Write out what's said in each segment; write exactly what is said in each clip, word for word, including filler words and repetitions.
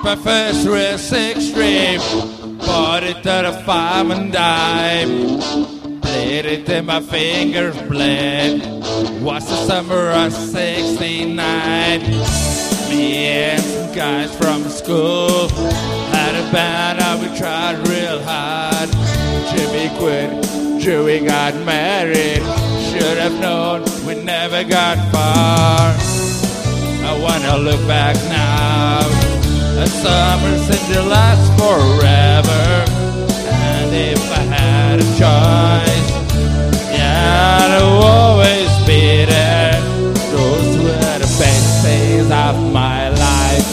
my first real six stream. Bought it at a farm and dime. Played it till my fingers bled. Was the summer of sixty-nine. Me and some guys from school had a band and we tried real hard. Jimmy quit, Joey got married. Should have known we never got far. I wanna look back now. The summer seemed to last forever. And if I had a choice, yeah, I'd always be there. Those were the best days of my life.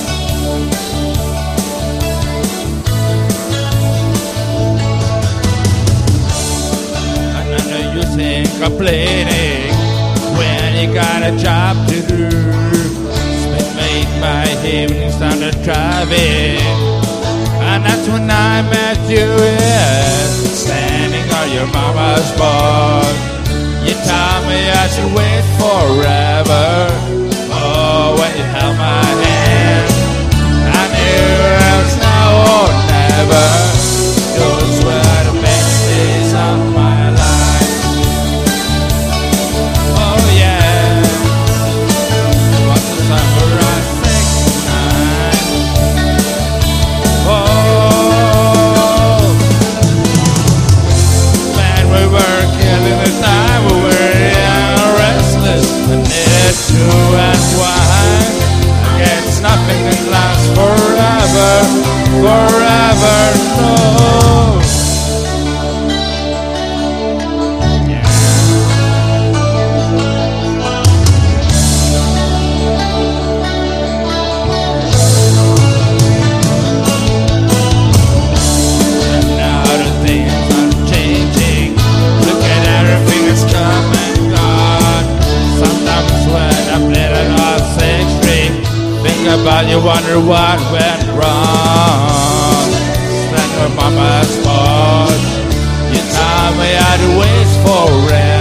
And I know you think complaining when you got a job to do. Make my evenings on the driving. And that's when I met you here, standing on your mama's board. You told me I should wait forever. Oh, when you held my hand, I knew it was now or never. Those were the best days of my life. Oh yeah, what's the summer of sixty-nine? Oh, man, we were killing the time. We were young, restless, and needed to unwind. I guess nothing can last forever, forever, no. But you wonder what went wrong. Stand on mama's porch. You told me I'd wait forever.